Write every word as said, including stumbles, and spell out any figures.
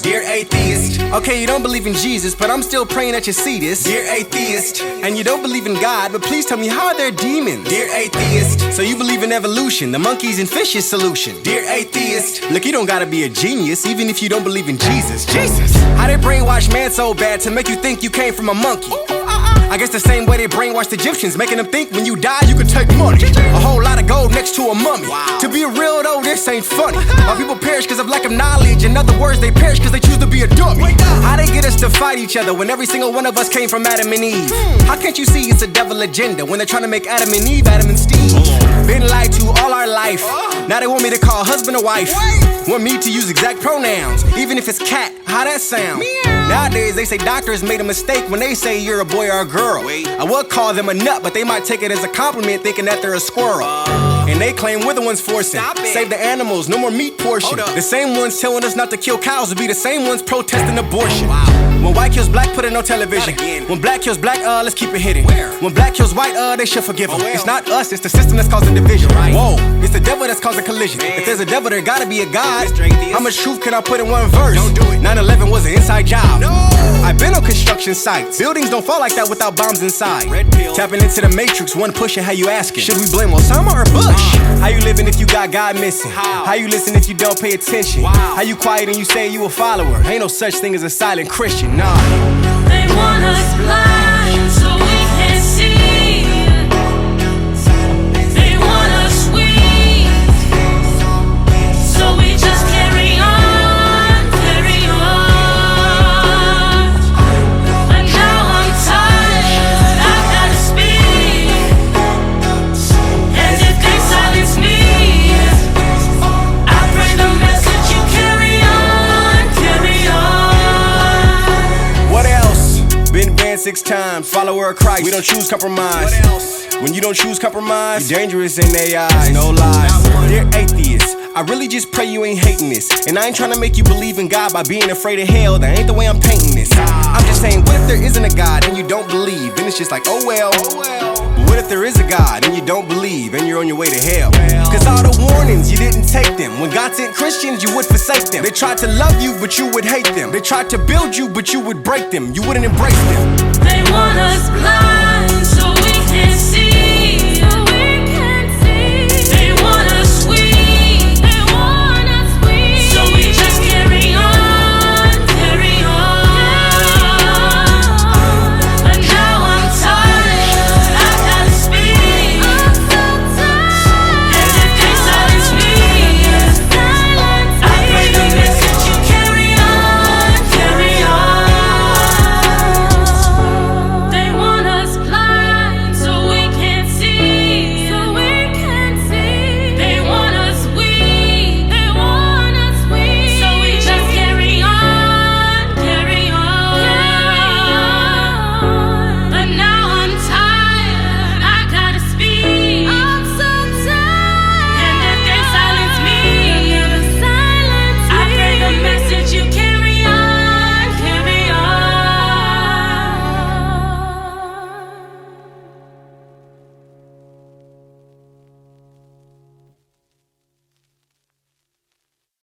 Dear atheist. Okay, you don't believe in Jesus, but I'm still praying that you see this. Dear atheist. And you don't believe in God, but please tell me, how are there demons? Dear atheist. So you believe in evolution, the monkeys and fishes solution. Dear atheist. Look, you don't gotta be a genius, even if you don't believe in Jesus. Jesus! How they brainwash man so bad to make you think you came from a monkey? I guess the same way they brainwashed Egyptians, making them think when you die you could take money. A whole lot of gold next to a mummy. Wow. To be real though, this ain't funny. Why people perish cause of lack of knowledge. In other words, they perish cause they choose to be a dummy. How they get us to fight each other when every single one of us came from Adam and Eve? How can't you see it's a devil agenda when they're trying to make Adam and Eve Adam and Steve? Been lied to all our life. Now they want me to call husband or wife. Want me to use exact pronouns, even if it's cat. How that sound? Nowadays they say doctors made a mistake when they say you're a boy or a girl. Wait. I would call them a nut, but they might take it as a compliment, thinking that they're a squirrel. And they claim we're the ones forcing. Stop it. Save the animals, no more meat portion. Hold up. The same ones telling us not to kill cows will be the same ones protesting abortion. Wow. When white kills black, put it on television. Not again. When black kills black, uh, let's keep it hidden. Where? When black kills white, uh, they should forgive Oh, them. well. It's not us, it's the system that's causing division. You're right. Whoa, it's the devil that's causing collision. Man. If there's a devil, there gotta be a God. Mister Atheist. How much truth can I put in one verse? Don't do it. nine eleven was an inside job. No. I've been on construction sites. Buildings don't fall like that without bombs inside. Red pill. Tapping into the matrix, one pushing, how you asking? Should we blame Osama or Bush? Uh. How you living if you got God missing? How? How you listen if you don't pay attention? Wow. How you quiet and you say you a follower? Ain't no such thing as a silent Christian, nah. They want us blind so we can't see. They want us weak, so we just carry on, carry on. But now I'm tired, I gotta speak. And if they silence me, I pray the message you carry on, carry on. What else? Been banned six times, follower of Christ. We don't choose compromise. What else? When you don't choose compromise, you're dangerous in their eyes. No lies. Dear atheists, I really just pray you ain't hating this. And I ain't trying to make you believe in God by being afraid of hell. That ain't the way I'm painting this. I'm just saying, what if there isn't a God and you don't believe? Then it's just like, oh well. But what if there is a God and you don't believe and you're on your way to hell? Cause all the warnings, you didn't take them. When God sent Christians, you would forsake them. They tried to love you, but you would hate them. They tried to build you, but you would break them. You wouldn't embrace them. They want us blind so we can't see.